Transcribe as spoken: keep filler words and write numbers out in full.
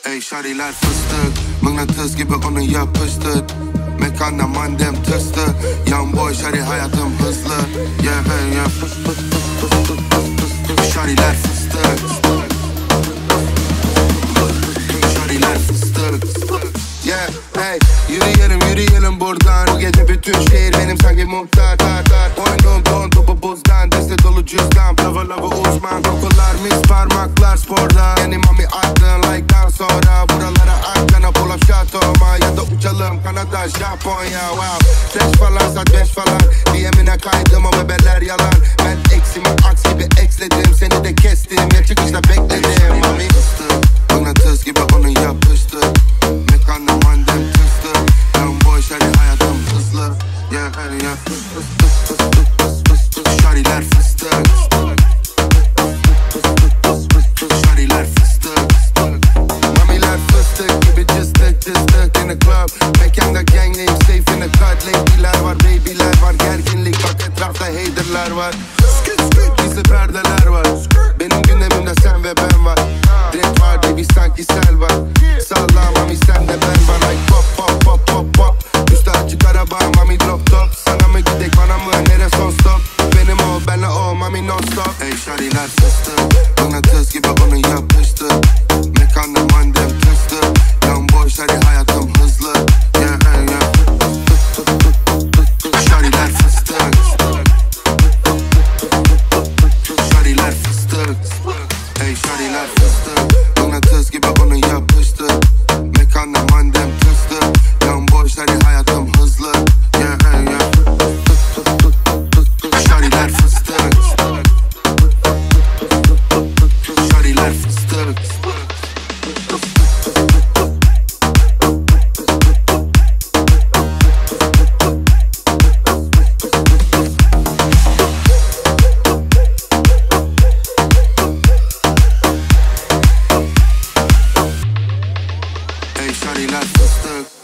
Ey şariler fıstık, mıknatıs gibi onu yapıştır. Mekanda mandem tırstı, young boy şari hayatım hızlı. Yeah hey yeah fıs fıs fıs fıs fıs fıs. Şariler fıstık, şariler fıstık. Yeah hey, yürüyelim yürüyelim buradan. Bu gece bütün şehir benim sanki muhtar. Oyunum don topu buzdan, deste dolu cüzdan. Lava lava uzman, kokular mis parmaklar sporda. Yeni mami attın like'dan sonra. Buralara arkana pull up şatoma. Ya da uçalım Kanada Japonya wow. Trash falan saat beş falan. D M'ine kaydım o bebeler yalan. Ben eksimi aks gibi eksledim. Seni de kestim ya çıkışta bekledim. Mami fıstık, mıknatıs gibi onu yapıştır. Mekanda mandem tırstı, young boy şari hayatım hızlı. Yeah hey yeah fıs fıs fıs fıs fıs fıs fıs. Şariler fıstık, şariler fıstık. Mamiler fıstık gibi cıstık cıstık in the club. Mekanda gangleyim safe in the cut. Lady'ler var baby'ler var gerginlik bak etrafta hater'lar var. Gizli perdeler var. Benim gündemimde sen ve ben var. Direkt var baby sanki sel var. Salla mami sen de ben var. Like pop pop pop pop pop. Üstü açık araba mami drop top. Sana mı gidek bana mı nere son stop. Benim o benle o mami non stop. Ey şariler fıstık, mıknatıs gibi onu yapıştır. Mekanda mandem tırstı, young boy şari hayatım hızlı. Yeah hey yeah. Şariler fıstık, şariler fıstık. Ey şariler fıstık, mıknatıs gibi onu yapıştır. Mekanda mandem tırstı, young boy şari hayatım hızlı. Yeah hey yeah. Şariler fıstık, şariler fıstık. Ey şariler fıstık.